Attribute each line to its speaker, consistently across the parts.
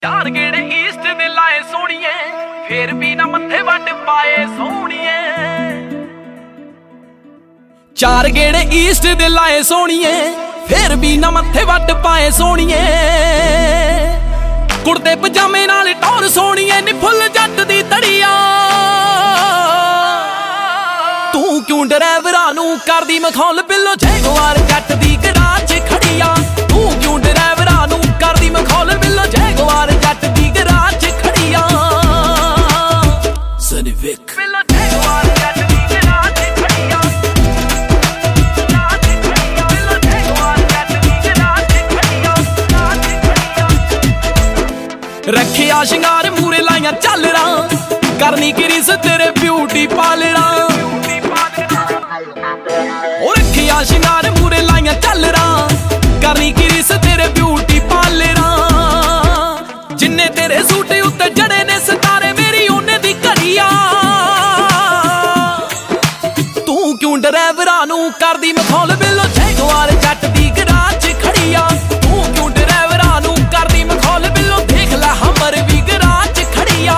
Speaker 1: चार गेड़े ईस्ट दे लाए सोनिए फिर भी ना मत्थे वट पाए सोनिए। चार गेड़े ईस्ट दे लाए सोनिए फिर भी ना मत्थे वट पाए सोनिए। कुर्ते पजामे नाल टौर सोनिए नी फुल जट दी तड़िया। तू क्यों ड्राइवरां नूं करदी मखौल बिल्लो जैगवार जट दी गराज च खड़िया। तू क्यों ड्राइवरां नूं करदी मखौल बिल्लो जैगवार जट दी गराज च खड़िया। सनी विक बिल्लो जैगवार जट दी गराज च खड़िया। बिल्लो जैगवार जट दी गराज च खड़िया। रखिया शिंगार मूरे लाइया झालरा करनी की रिस तेरे ब्यूटी पालरा। रखिया शिंगार मूरे लाइया झालरा करनी की रिस तेरे ब्यूटी पालरा। जिन्ने तेरे सूट उत्ते जड़े ने सितारे मेरी ओने दी घड़िया। तू क्यों ड्राइवरां नूं करदी मखौल बिल्लो जैगवार जट दी गराज च खड़िया। तू क्यों ड्राइवरां नूं करदी मखौल बिल्लो देख लै हमर भी गराज च खड़िया।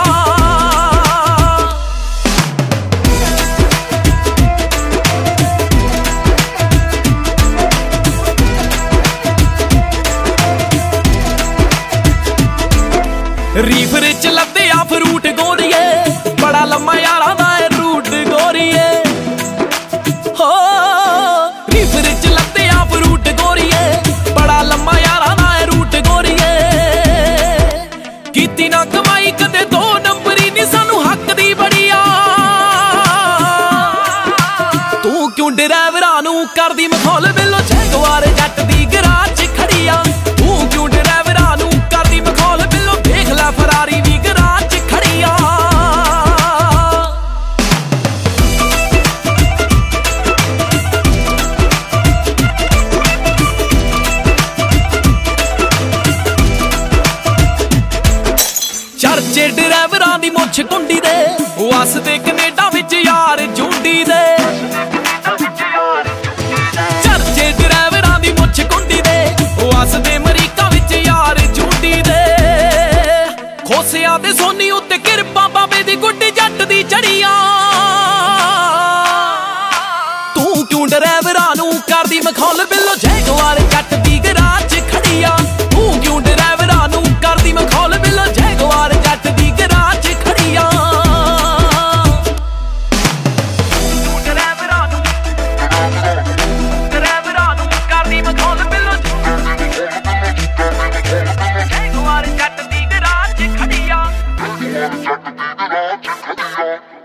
Speaker 1: रीफर च लदे आ फ्रूट गोरिए बड़ा लम्मा यारा दा रूट गोरिए। हो रीफर च लदे आ फ्रूट गोरिए बड़ा लम्मा यारा दा रूट गोरिए। कीती ना कमाई कदे दो नंबरी नी सानू हक दी बड़िया। तू क्यों ड्राइवरां नूं करदी मखौल बिल्लो जैगवार जट दी गराज च खड़िया। तू क्यों ड्राइवरां नूं करदी मखौल बिल्लो देख लै फरारी भी गराज च खड़िया। चर्चे ड्राइवरां दी मुछ कुंडी दे वसदे कनेडा विच यार झुंडी दे। चर्चे ड्राइवरां दी मुछ कुंडी दे वसदे अमरीका विच यार झुंडी दे। खोसिया ते सोनी उत्ते किरपा बाबे दी गुड्डी जट दी चढ़िया। तू क्यों ड्राइवरां नूं करदी मखौल बिल्लो जैगवार जट दी गराज च खड़िया। तू क्यों ड्राइवरां नूं करदी मखौल बिल्लो जैगवार जट दी गराज च खड़िया। ड्राइवरां नूं करदी मखौल बिल्लो जैगवार जट दी गराज च खड़िया।